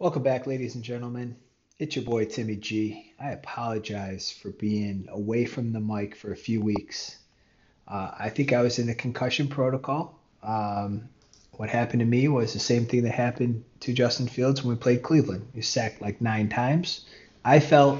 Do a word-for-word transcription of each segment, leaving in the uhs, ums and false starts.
Welcome back, ladies and gentlemen. It's your boy Timmy G. I apologize for being away from the mic for a few weeks. Uh, I think I was in the concussion protocol. Um, what happened to me was the same thing that happened to Justin Fields when we played Cleveland. He sacked like nine times. I felt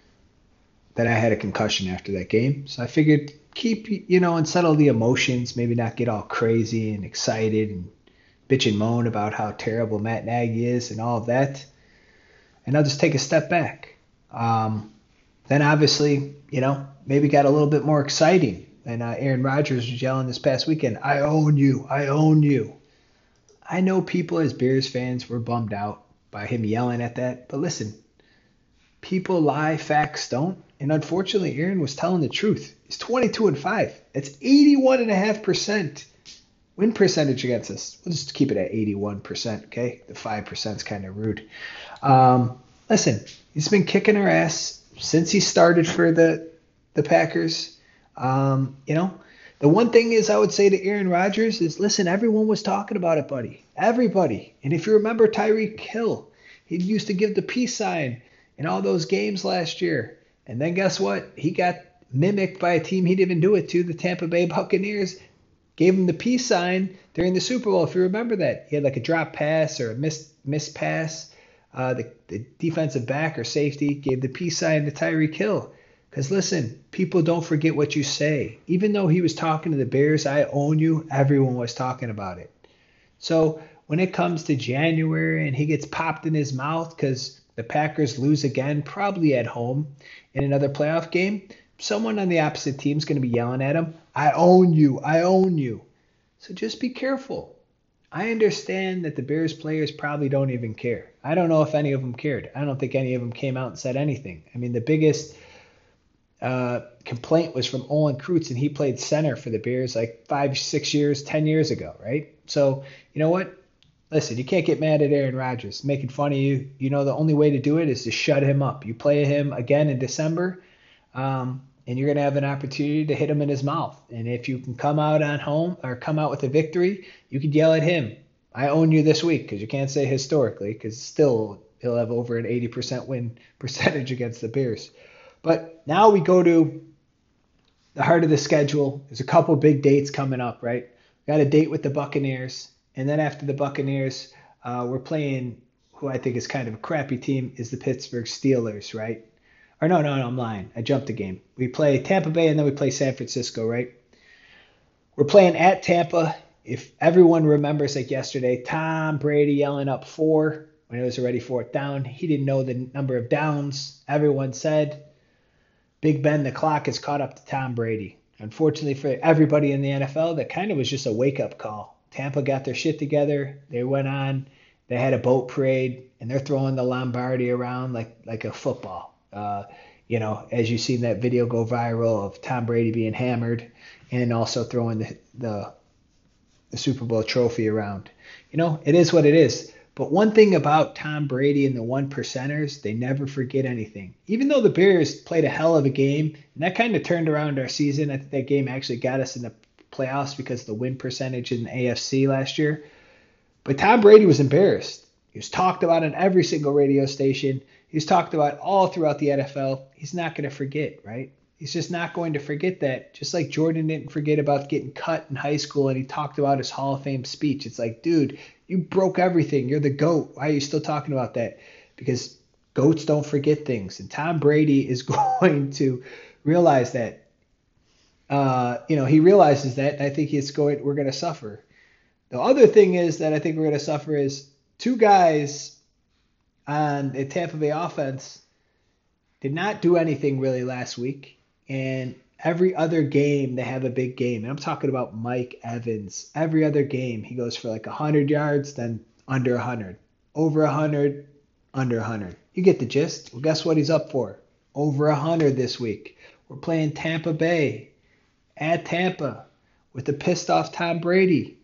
that I had a concussion after that game, so I figured keep, you know, and settle the emotions, maybe not get all crazy and excited and bitch and moan about how terrible Matt Nagy is and all of that, and I'll just take a step back. Um, then obviously, you know, maybe got a little bit more exciting. And uh, Aaron Rodgers was yelling this past weekend, I own you, I own you. I know people as Bears fans were bummed out by him yelling at that, but listen, people lie, facts don't. And unfortunately, Aaron was telling the truth. He's twenty-two and five. That's eighty-one point five percent win percentage against us. We'll just keep it at eighty-one percent, okay? The five percent is kind of rude. Um, listen, he's been kicking our ass since he started for the the Packers. Um, you know, the one thing is I would say to Aaron Rodgers is, listen, everyone was talking about it, buddy. Everybody. And if you remember Tyreek Hill, he used to give the peace sign in all those games last year. And then guess what? He got mimicked by a team he didn't even do it to, the Tampa Bay Buccaneers. Gave him the peace sign during the Super Bowl, if you remember that. He had like a drop pass or a miss, miss pass. Uh, the, the defensive back or safety gave the peace sign to Tyreek Hill. Because listen, people don't forget what you say. Even though he was talking to the Bears, I own you, everyone was talking about it. So when it comes to January and he gets popped in his mouth because the Packers lose again, probably at home in another playoff game, someone on the opposite team is going to be yelling at him, I own you, I own you. So just be careful. I understand that the Bears players probably don't even care. I don't know if any of them cared. I don't think any of them came out and said anything. I mean, the biggest uh, complaint was from Olin Kreutz, and he played center for the Bears like five, six years, ten years ago, right? So, you know what? Listen, you can't get mad at Aaron Rodgers making fun of you. You know, the only way to do it is to shut him up. You play him again in December, um, and you're going to have an opportunity to hit him in his mouth. And if you can come out on home or come out with a victory, you could yell at him, I own you this week, because you can't say historically, because still he'll have over an eighty percent win percentage against the Bears. But now we go to the heart of the schedule. There's a couple big dates coming up, right? We got a date with the Buccaneers. And then after the Buccaneers, uh, we're playing who I think is kind of a crappy team is the Pittsburgh Steelers, right? Or no, no, no, I'm lying. I jumped the game. We play Tampa Bay and then we play San Francisco, right? We're playing at Tampa. If everyone remembers like yesterday, Tom Brady yelling up four when it was already fourth down. He didn't know the number of downs. Everyone said, Big Ben, the clock is caught up to Tom Brady. Unfortunately for everybody in the N F L, that kind of was just a wake-up call. Tampa got their shit together. They went on. They had a boat parade, and they're throwing the Lombardi around like like a football. Uh, you know, as you've seen that video go viral of Tom Brady being hammered and also throwing the, the the Super Bowl trophy around. You know, it is what it is. But one thing about Tom Brady and the one percenters, they never forget anything. Even though the Bears played a hell of a game, and that kind of turned around our season. I think that game actually got us in the playoffs because of the win percentage in the A F C last year. But Tom Brady was embarrassed. He was talked about on every single radio station. He was talked about all throughout the N F L. He's not going to forget, right? He's just not going to forget that. Just like Jordan didn't forget about getting cut in high school and he talked about his Hall of Fame speech. It's like, dude, you broke everything. You're the GOAT. Why are you still talking about that? Because GOATs don't forget things. And Tom Brady is going to realize that. Uh, you know, he realizes that, and I think it's going. We're going to suffer. The other thing is that I think we're going to suffer is two guys on the Tampa Bay offense did not do anything really last week, and every other game they have a big game. And I'm talking about Mike Evans. Every other game he goes for like one hundred yards, then under one hundred, over one hundred, under one hundred. You get the gist. Well, guess what he's up for? Over one hundred this week. We're playing Tampa Bay. At Tampa with the pissed off Tom Brady.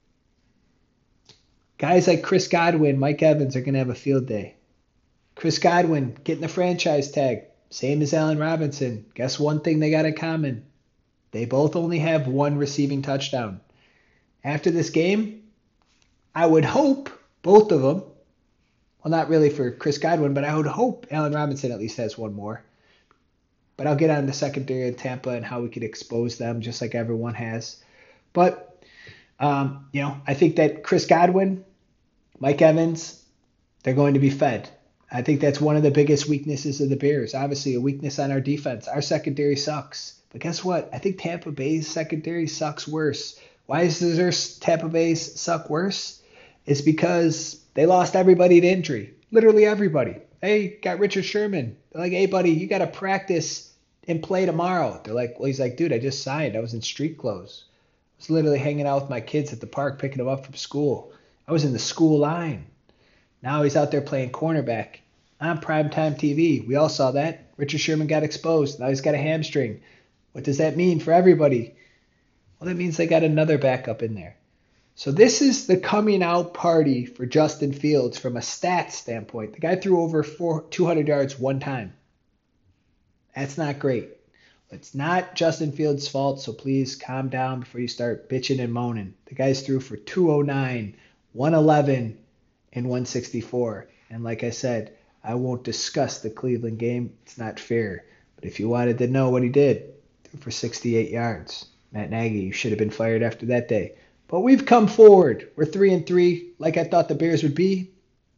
Guys like Chris Godwin, Mike Evans are going to have a field day. Chris Godwin getting the franchise tag, same as Allen Robinson. Guess one thing they got in common? They both only have one receiving touchdown. After this game, I would hope both of them Well, not really for Chris Godwin, but I would hope Allen Robinson at least has one more. But I'll get on the secondary in Tampa and how we could expose them just like everyone has. But, um, you know, I think that Chris Godwin, Mike Evans, they're going to be fed. I think that's one of the biggest weaknesses of the Bears. Obviously, a weakness on our defense. Our secondary sucks. But guess what? I think Tampa Bay's secondary sucks worse. Why does their Tampa Bay's suck worse? It's because they lost everybody to injury. Literally everybody. They got Richard Sherman. They're like, hey, buddy, you got to practice and play tomorrow. They're like, well, he's like, dude, I just signed. I was in street clothes. I was literally hanging out with my kids at the park, picking them up from school. I was in the school line. Now he's out there playing cornerback on primetime T V. We all saw that. Richard Sherman got exposed. Now he's got a hamstring. What does that mean for everybody? Well, that means they got another backup in there. So this is the coming out party for Justin Fields from a stats standpoint. The guy threw over four, two hundred yards one time. That's not great. It's not Justin Fields' fault, so please calm down before you start bitching and moaning. The guys threw for two oh nine, one eleven, and one sixty-four. And like I said, I won't discuss the Cleveland game. It's not fair. But if you wanted to know what he did, threw for sixty-eight yards. Matt Nagy, you should have been fired after that day. But we've come forward. We're three and three, like I thought the Bears would be.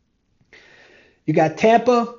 You got Tampa.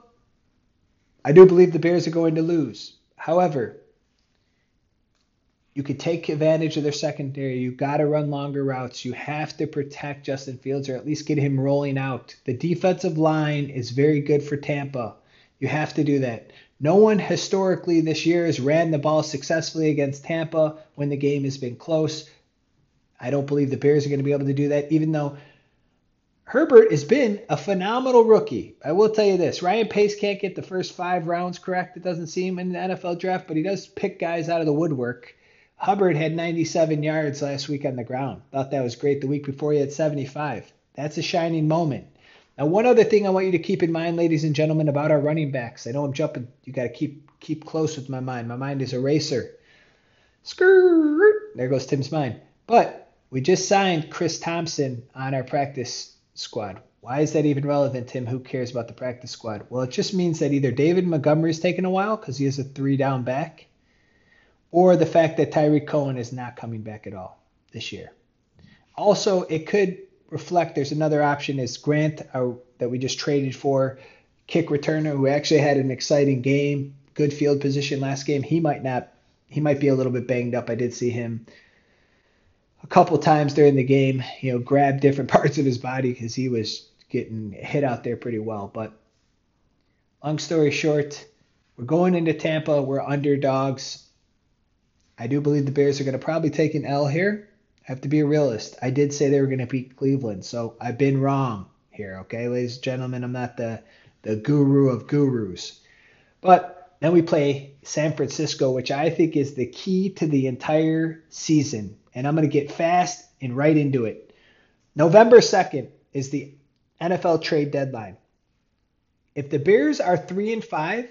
I do believe the Bears are going to lose. However, you could take advantage of their secondary. You got to run longer routes. You have to protect Justin Fields or at least get him rolling out. The defensive line is very good for Tampa. You have to do that. No one historically this year has ran the ball successfully against Tampa when the game has been close. I don't believe the Bears are going to be able to do that, even though Herbert has been a phenomenal rookie. I will tell you this. Ryan Pace can't get the first five rounds correct, it doesn't seem, in the N F L draft, but he does pick guys out of the woodwork. Hubbard had ninety-seven yards last week on the ground. Thought that was great. The week before he had seventy-five. That's a shining moment. Now, one other thing I want you to keep in mind, ladies and gentlemen, about our running backs. I know I'm jumping. You got to keep keep close with my mind. My mind is a racer. Skirt. There goes Tim's mind. But we just signed Chris Thompson on our practice squad. Why is that even relevant, Tim? Who cares about the practice squad? Well, it just means that either David Montgomery's taken a while because he is a three-down back, or the fact that Tyreek Cohen is not coming back at all this year. Also, it could reflect there's another option is Grant uh, that we just traded for, kick returner who actually had an exciting game, good field position last game. He might not, he might be a little bit banged up. I did see him a couple times during the game, you know, grab different parts of his body because he was getting hit out there pretty well. But long story short, we're going into Tampa. We're underdogs. I do believe the Bears are going to probably take an L here. I have to be a realist. I did say they were going to beat Cleveland, so I've been wrong here, okay, ladies and gentlemen? I'm not the, the guru of gurus. But then we play San Francisco, which I think is the key to the entire season. And I'm going to get fast and right into it. November second is the N F L trade deadline. If the Bears are three and five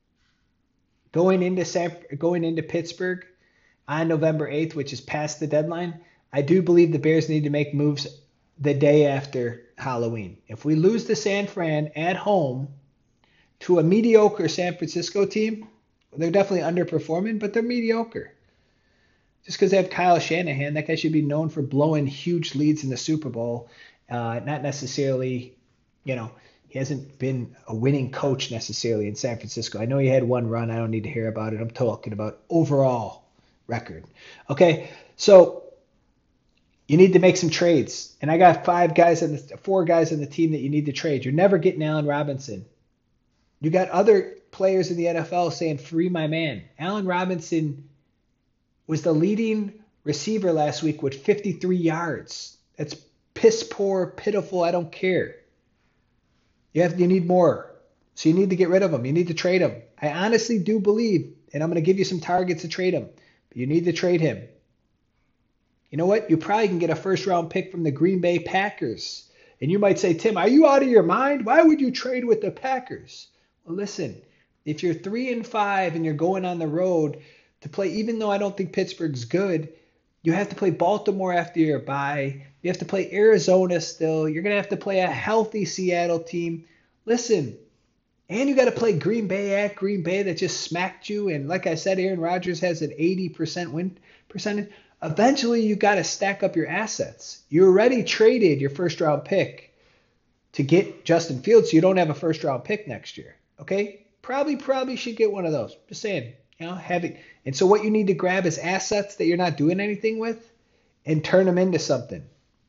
going into San, going into Pittsburgh on November eighth, which is past the deadline, I do believe the Bears need to make moves the day after Halloween. If we lose to San Fran at home to a mediocre San Francisco team, they're definitely underperforming, but they're mediocre. Just because they have Kyle Shanahan, that guy should be known for blowing huge leads in the Super Bowl. Uh, not necessarily, you know, he hasn't been a winning coach necessarily in San Francisco. I know he had one run. I don't need to hear about it. I'm talking about overall record. Okay, so you need to make some trades. And I got five guys and four guys on the team that you need to trade. You're never getting Allen Robinson. You got other players in the N F L saying, free my man. Allen Robinson was the leading receiver last week with fifty-three yards. That's piss poor, pitiful. I don't care. You have, you need more. So you need to get rid of him. You need to trade him. I honestly do believe, and I'm going to give you some targets to trade him, but you need to trade him. You know what? You probably can get a first-round pick from the Green Bay Packers. And you might say, Tim, are you out of your mind? Why would you trade with the Packers? Well, listen, if you're three and five and you're going on the road to play, even though I don't think Pittsburgh's good, you have to play Baltimore after your bye. You have to play Arizona still. You're going to have to play a healthy Seattle team. Listen, and you got to play Green Bay at Green Bay that just smacked you. And like I said, Aaron Rodgers has an eighty percent win percentage. Eventually, you got to stack up your assets. You already traded your first round pick to get Justin Fields, so you don't have a first round pick next year. Okay? Probably, probably should get one of those. Just saying, you know, having. And so what you need to grab is assets that you're not doing anything with and turn them into something.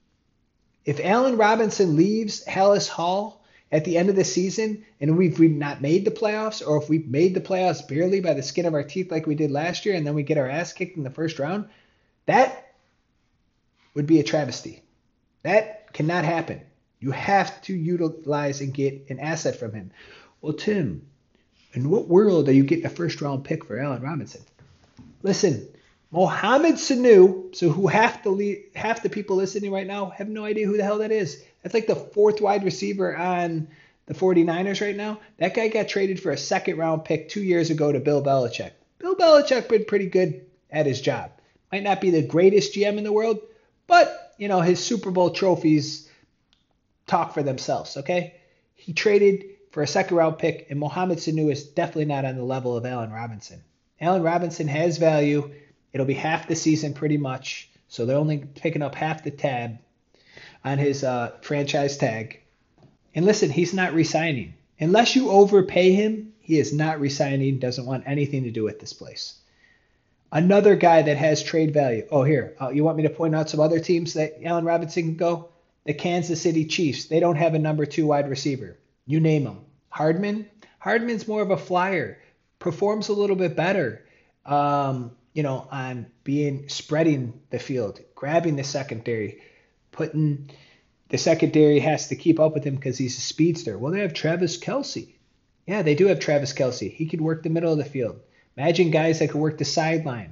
If Allen Robinson leaves Hallis Hall at the end of the season and we've, we've not made the playoffs, or if we've made the playoffs barely by the skin of our teeth like we did last year and then we get our ass kicked in the first round, that would be a travesty. That cannot happen. You have to utilize and get an asset from him. Well, Tim, in what world are you getting a first round pick for Allen Robinson? Listen, Mohamed Sanu, so who half the le- half the people listening right now have no idea who the hell that is. That's like the fourth wide receiver on the 49ers right now. That guy got traded for a second round pick two years ago to Bill Belichick. Bill Belichick been pretty good at his job. Might not be the greatest G M in the world, but, you know, his Super Bowl trophies talk for themselves, okay? He traded for a second round pick, and Mohamed Sanu is definitely not on the level of Allen Robinson. Allen Robinson has value. It'll be half the season pretty much, so they're only picking up half the tab on his uh, franchise tag. And listen, he's not re-signing. Unless you overpay him, he is not re-signing, doesn't want anything to do with this place. Another guy that has trade value. Oh, here, uh, you want me to point out some other teams that Allen Robinson can go? The Kansas City Chiefs. They don't have a number two wide receiver. You name them. Hardman? Hardman's more of a flyer. Performs a little bit better, um, you know, on being spreading the field, grabbing the secondary, putting the secondary has to keep up with him because he's a speedster. Well, they have Travis Kelce. Yeah, they do have Travis Kelce. He could work the middle of the field. Imagine guys that could work the sideline.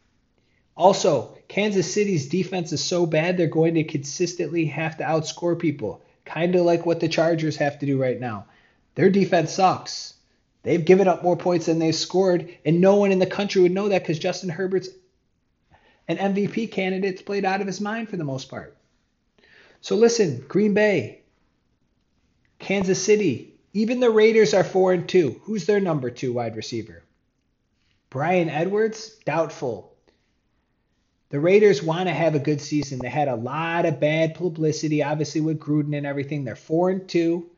Also, Kansas City's defense is so bad they're going to consistently have to outscore people, kind of like what the Chargers have to do right now. Their defense sucks. They've given up more points than they've scored, and no one in the country would know that because Justin Herbert's an M V P candidate played out of his mind for the most part. So listen, Green Bay, Kansas City, even the Raiders are four and two. Who's their number two wide receiver? Bryan Edwards? Doubtful. The Raiders want to have a good season. They had a lot of bad publicity, obviously with Gruden and everything. They're four and two.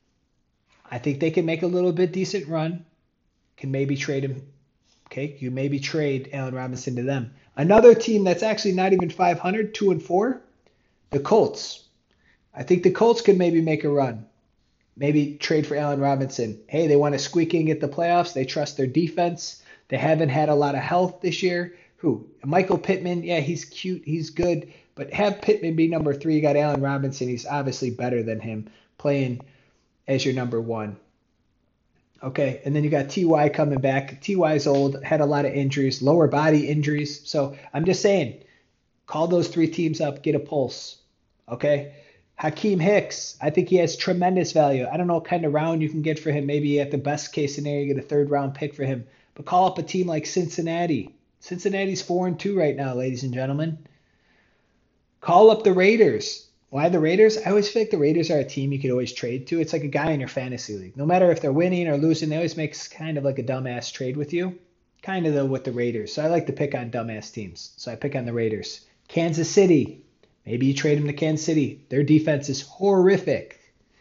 I think they can make a little bit decent run. Can maybe trade him. Okay, you maybe trade Allen Robinson to them. Another team that's actually not even five hundred, two and four, the Colts. I think the Colts could maybe make a run. Maybe trade for Allen Robinson. Hey, they want to squeak in, get the playoffs. They trust their defense. They haven't had a lot of health this year. Who? Michael Pittman, yeah, he's cute, he's good, but have Pittman be number three. You got Allen Robinson, he's obviously better than him, playing as your number one. Okay, and then you got T Y coming back. T Y's old, had a lot of injuries, lower body injuries. So I'm just saying, call those three teams up, get a pulse. Okay, Hakeem Hicks, I think he has tremendous value. I don't know what kind of round you can get for him. Maybe at the best case scenario, you get a third round pick for him. But call up a team like Cincinnati. Cincinnati's four and two right now, ladies and gentlemen. Call up the Raiders. Why the Raiders? I always feel like the Raiders are a team you could always trade to. It's like a guy in your fantasy league. No matter if they're winning or losing, they always make kind of like a dumbass trade with you. Kind of though with the Raiders. So I like to pick on dumbass teams. So I pick on the Raiders. Kansas City. Maybe you trade them to Kansas City. Their defense is horrific.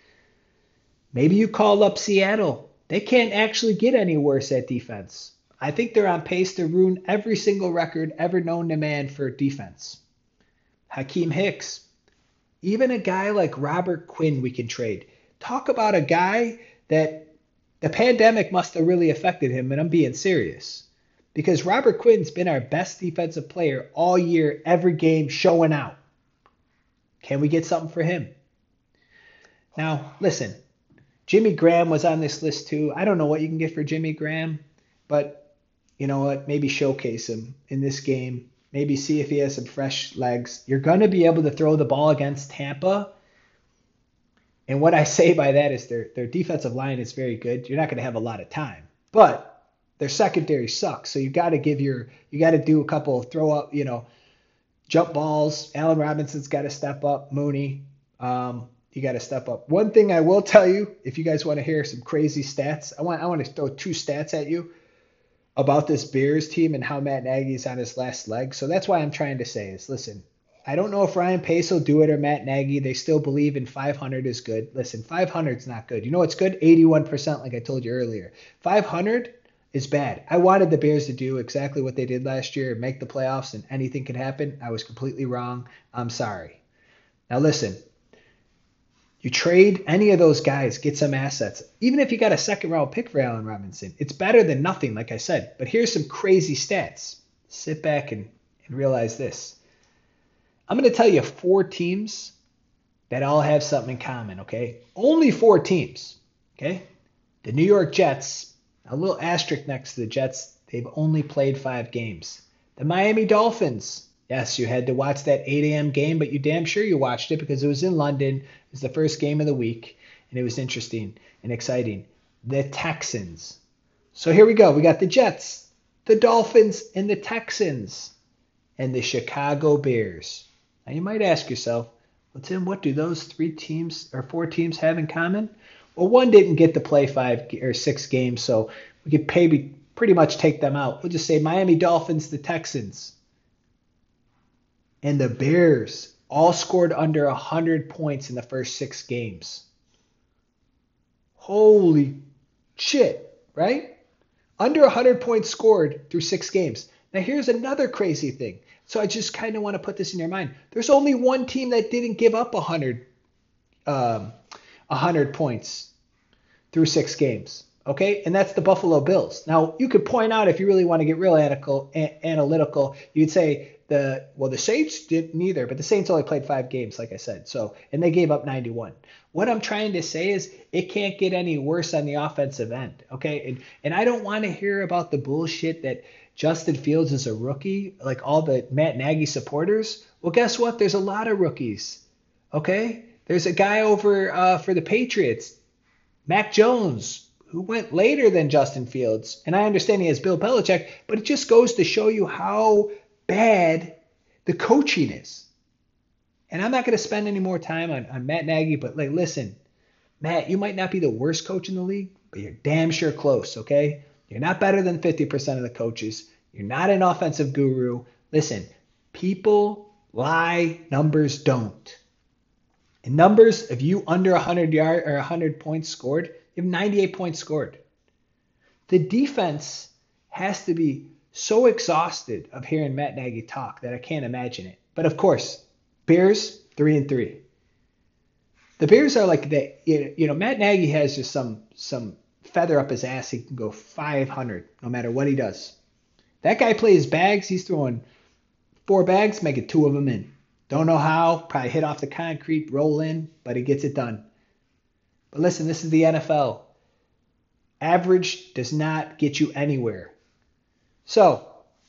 Maybe you call up Seattle. They can't actually get any worse at defense. I think they're on pace to ruin every single record ever known to man for defense. Hakeem Hicks. Even a guy like Robert Quinn we can trade. Talk about a guy that the pandemic must have really affected him, and I'm being serious. Because Robert Quinn's been our best defensive player all year, every game, showing out. Can we get something for him? Now, listen, Jimmy Graham was on this list too. I don't know what you can get for Jimmy Graham, but you know what? Maybe showcase him in this game. Maybe see if he has some fresh legs. You're going to be able to throw the ball against Tampa. And what I say by that is their, their defensive line is very good. You're not going to have a lot of time. But their secondary sucks. So you got to give your, you got to do a couple of throw up, you know, jump balls. Allen Robinson's got to step up. Mooney. Um, you got to step up. One thing I will tell you, if you guys want to hear some crazy stats, I want I want to throw two stats at you about this Bears team and how Matt Nagy's on his last leg. So that's why I'm trying to say is, listen, I don't know if Ryan Pace will do it or Matt Nagy. They still believe in five hundred is good. Listen, five hundred is not good. You know what's good? eighty-one percent, like I told you earlier. five hundred is bad. I wanted the Bears to do exactly what they did last year, make the playoffs, and anything could happen. I was completely wrong. I'm sorry. Now listen, you trade any of those guys, get some assets. Even if you got a second round pick for Allen Robinson, it's better than nothing, like I said. But here's some crazy stats. Sit back and, and realize this. I'm going to tell you four teams that all have something in common, okay? Only four teams, okay? The New York Jets, a little asterisk next to the Jets, they've only played five games. The Miami Dolphins, yes, you had to watch that eight a.m. game, but you damn sure you watched it because it was in London. It was the first game of the week, and it was interesting and exciting. The Texans. So here we go. We got the Jets, the Dolphins, and the Texans, and the Chicago Bears. Now you might ask yourself, well, Tim, what do those three teams or four teams have in common? Well, one didn't get to play five or six games, so we could pay, pretty much take them out. We'll just say Miami Dolphins, the Texans, and the Bears all scored under one hundred points in the first six games. Holy shit, right? Under one hundred points scored through six games. Now here's another crazy thing. So I just kind of want to put this in your mind. There's only one team that didn't give up one hundred, um, one hundred points through six games. Okay, and that's the Buffalo Bills. Now you could point out, if you really want to get real analytical, a- analytical, you'd say the well the Saints didn't either, but the Saints only played five games, like I said. So and they gave up ninety-one. What I'm trying to say is it can't get any worse on the offensive end. Okay, and and I don't want to hear about the bullshit that Justin Fields is a rookie, like all the Matt Nagy supporters. Well, guess what? There's a lot of rookies. Okay, there's a guy over uh, for the Patriots, Mac Jones, who went later than Justin Fields. And I understand he has Bill Belichick, but it just goes to show you how bad the coaching is. And I'm not going to spend any more time on, on Matt Nagy, but like, listen, Matt, you might not be the worst coach in the league, but you're damn sure close, okay? You're not better than fifty percent of the coaches. You're not an offensive guru. Listen, people lie, numbers don't. In numbers, if you under one hundred yard or one hundred points scored, you have ninety-eight points scored. The defense has to be so exhausted of hearing Matt Nagy talk that I can't imagine it. But of course, Bears, three and three. The Bears are like the, you know, Matt Nagy has just some some feather up his ass. He can go five hundred no matter what he does. That guy plays bags. He's throwing four bags, making two of them in. Don't know how. Probably hit off the concrete, roll in, but he gets it done. But listen, this is the N F L. Average does not get you anywhere. So,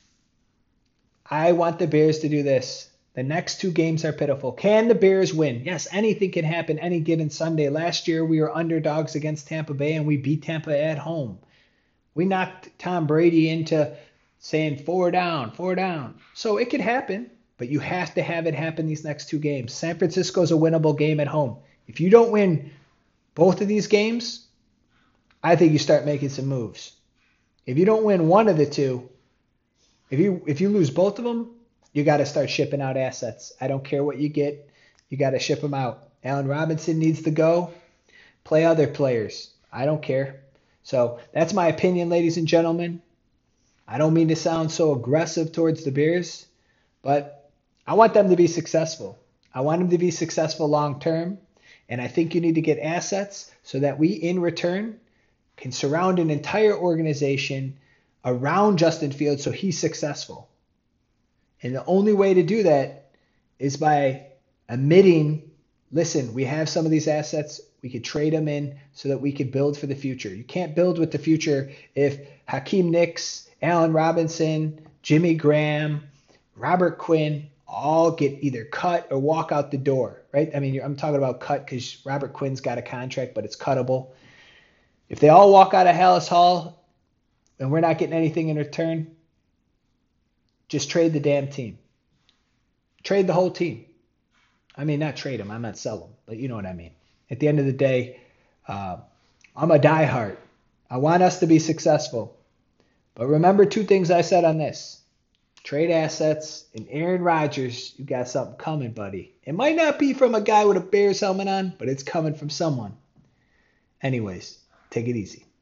I want the Bears to do this. The next two games are pitiful. Can the Bears win? Yes, anything can happen any given Sunday. Last year, we were underdogs against Tampa Bay, and we beat Tampa at home. We knocked Tom Brady into saying four down, four down. So it could happen, but you have to have it happen these next two games. San Francisco's a winnable game at home. If you don't win both of these games, I think you start making some moves. If you don't win one of the two, if you if you lose both of them, you got to start shipping out assets. I don't care what you get. You got to ship them out. Allen Robinson needs to go. Play other players. I don't care. So that's my opinion, ladies and gentlemen. I don't mean to sound so aggressive towards the Bears, but I want them to be successful. I want them to be successful long term. And I think you need to get assets so that we, in return, can surround an entire organization around Justin Fields so he's successful. And the only way to do that is by admitting, listen, we have some of these assets. We could trade them in so that we could build for the future. You can't build with the future if Hakeem Nicks, Allen Robinson, Jimmy Graham, Robert Quinn all get either cut or walk out the door, right? I mean, I'm talking about cut because Robert Quinn's got a contract, but it's cuttable. If they all walk out of Hallis Hall and we're not getting anything in return, just trade the damn team. Trade the whole team. I mean, not trade him. I meant sell him, but you know what I mean. At the end of the day, uh, I'm a diehard. I want us to be successful. But remember two things I said on this. Trade assets and Aaron Rodgers, you got something coming, buddy. It might not be from a guy with a Bears helmet on, but it's coming from someone. Anyways, take it easy.